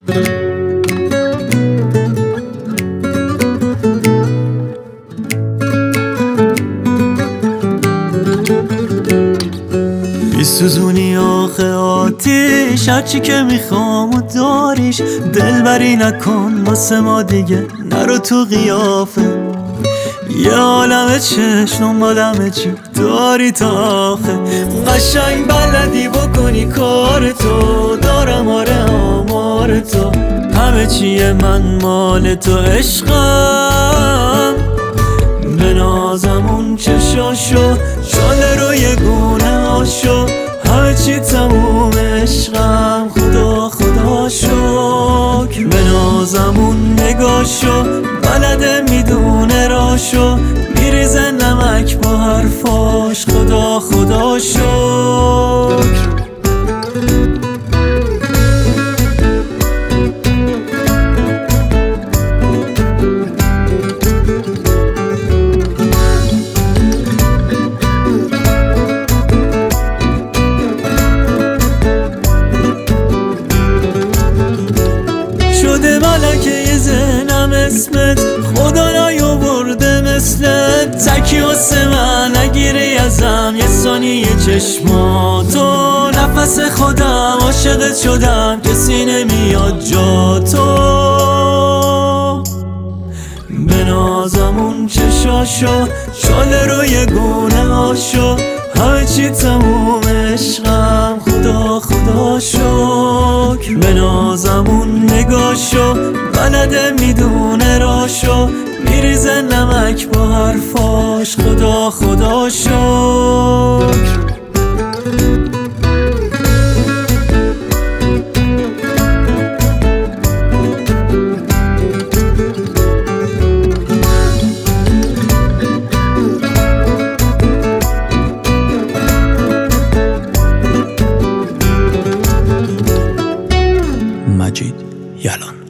سوزونی آخه آتیش، هرچی که میخوام و داریش. دلبری نکن واسه ما دیگه، نرو تو قیافه. یه عالمه چشم دنبالمه، چی داری تا آخه؟ قشنگ بلدی بکنی کار تو، دارم آره آمار تو. همه چیه من مال تو، عشقم به نازم اون چشاشو، شاله رو یه گونه هاشو. همه چی تموم عشقم، خدا خدا شکر. به نازم اون نگاشو، بلده میدونه راشو. میریزه نمک با حرفاش، خدا خدا شکر. شده ملکه ذهنم اسمت، خدا نیاورده مثلت. تکی واسه من نگیری ازم یه ثانیه چشماتو. نفس خودم عاشقت شدم، کسی نمیاد جا تو. به نازم اون چشاشو، شاله رو یه گونه هاشو. همه چی تموم عشقم، خدا خدا شکر. به نازم اون نگاشو، بلده میدونه راشو. میریزه نمک با حرفاش، خدا خدا شکر. مجید یلان.